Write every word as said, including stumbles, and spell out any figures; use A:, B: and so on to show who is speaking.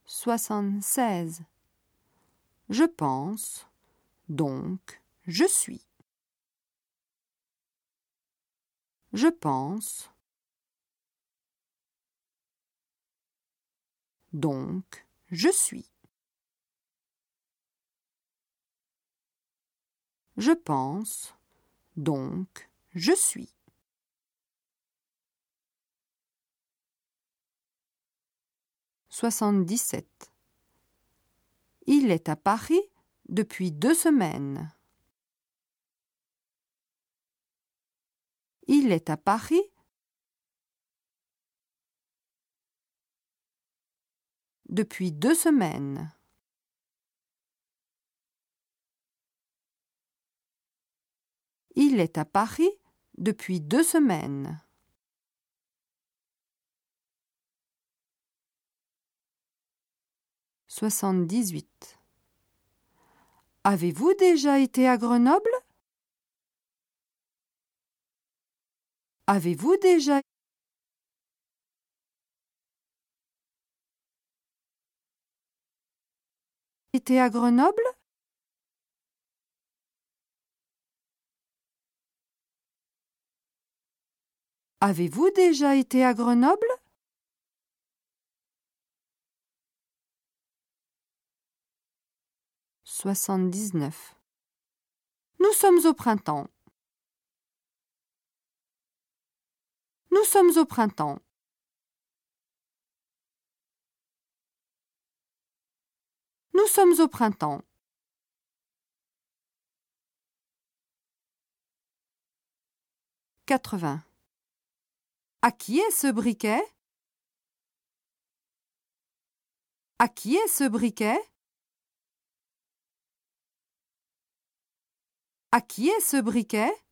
A: soixante-seize. Je pense, donc je suis. Je pense, donc je suis. Je pense, donc je suis. soixante-dix-sept. Il est à Paris depuis deux semaines. Il est à Paris depuis deux semaines. Il est à Paris depuis deux semaines. soixante-dix-huit. Avez-vous déjà été à Grenoble? Avez-vous déjà été à Grenoble? Avez-vous déjà été à Grenoble? soixante-dix-neuf. Nous sommes au printemps. Nous sommes au printemps. Nous sommes au printemps. quatre-vingts. À qui est ce briquet? À qui est ce briquet? À qui est ce briquet?